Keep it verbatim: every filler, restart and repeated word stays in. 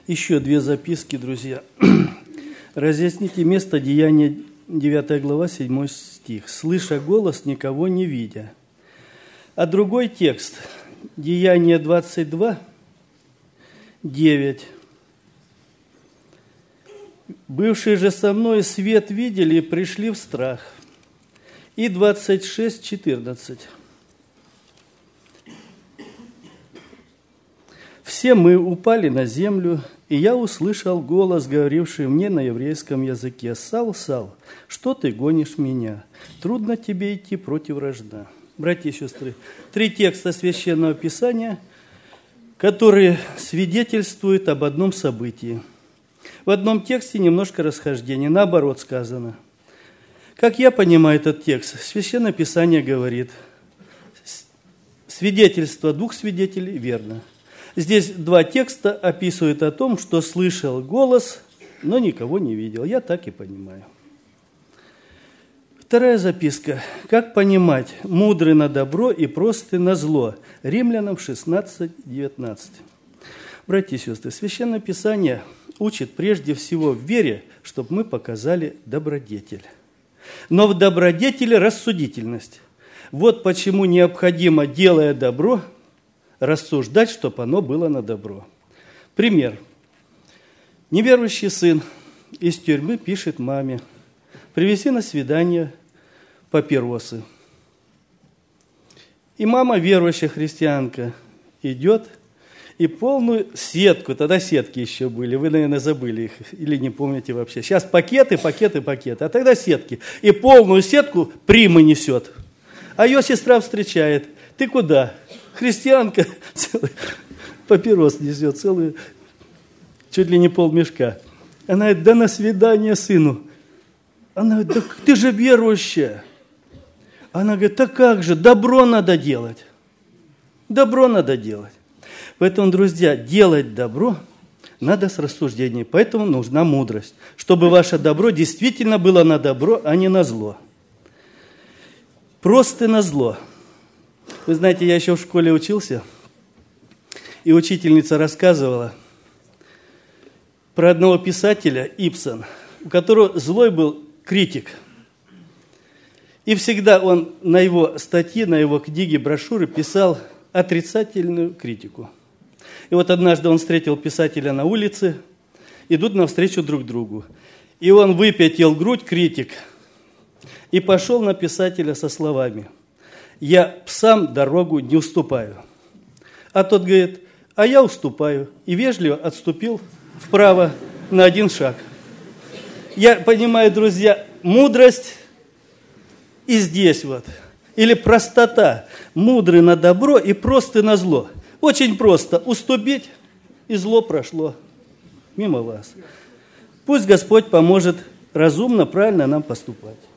Еще две записки, друзья. Разъясните место Деяния, девятая глава, седьмой стих. «Слыша голос, никого не видя». А другой текст, Деяния двадцать два, девять. «Бывшие же со мной свет видели и пришли в страх». И двадцать шесть, четырнадцать. «Все мы упали на землю, и я услышал голос, говоривший мне на еврейском языке: „Сал, Сал, что ты гонишь меня? Трудно тебе идти против вражда“». Братья и сестры, три текста Священного Писания, которые свидетельствуют об одном событии. В одном тексте немножко расхождение, наоборот сказано. Как я понимаю этот текст, Священное Писание говорит: свидетельство двух свидетелей верно. Здесь два текста описывают о том, что слышал голос, но никого не видел. Я так и понимаю. Вторая записка. Как понимать: мудрый на добро и простый на зло. Римлянам шестнадцать, девятнадцать. Братья и сестры, Священное Писание учит прежде всего в вере, чтобы мы показали добродетель. Но в добродетели рассудительность. Вот почему необходимо, делая добро, рассуждать, чтобы оно было на добро. Пример. Неверующий сын из тюрьмы пишет маме: «Привези на свидание папиросы». И мама, верующая христианка, идет и полную сетку, тогда сетки еще были, вы, наверное, забыли их или не помните вообще. Сейчас пакеты, пакеты, пакеты, а тогда сетки. И полную сетку примы несет. А ее сестра встречает: «Ты куда?» Христианка целый папирос несет, целую, чуть ли не полмешка. Она говорит: «Да на свидание сыну». Она говорит: «Да ты же верующая». Она говорит: «Да как же, добро надо делать». Добро надо делать. Поэтому, друзья, делать добро надо с рассуждением. Поэтому нужна мудрость, чтобы ваше добро действительно было на добро, а не на зло. Просто на зло. Вы знаете, я еще в школе учился, и учительница рассказывала про одного писателя, Ибсен, у которого злой был критик. И всегда он на его статьи, на его книги, брошюры писал отрицательную критику. И вот однажды он встретил писателя на улице, идут навстречу друг другу. И он выпятил грудь, критик, и пошел на писателя со словами: «Я псам дорогу не уступаю». А тот говорит: «А я уступаю». И вежливо отступил вправо на один шаг. Я понимаю, друзья, мудрость и здесь вот. Или простота. Мудрый на добро и простый на зло. Очень просто уступить, и зло прошло мимо вас. Пусть Господь поможет разумно, правильно нам поступать.